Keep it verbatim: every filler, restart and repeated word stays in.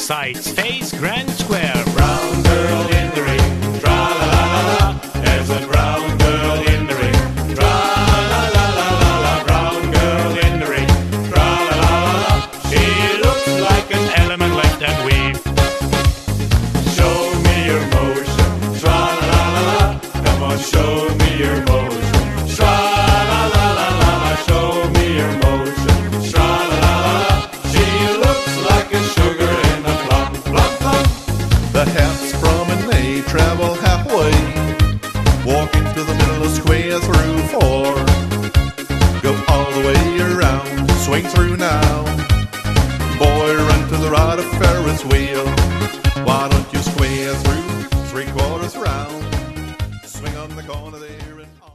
Sights, face, grand square. Brown girl in the ring, tra la la la la. There's a brown girl in the ring, tra la la la la la. Brown girl in the ring, tra la la la la. She looks like an element left and weave. Show me your motion, tra la la la la. Come on, show me your motion, tra la la la la la. Show me your motion, tra la la la la. She looks like a sugar in a plum, plum, plum. The hat's from and they travel halfway. Walk into the middle of square through four. Go all the way around, swing through now. Boy, run to the right of Ferris wheel. Why don't you square through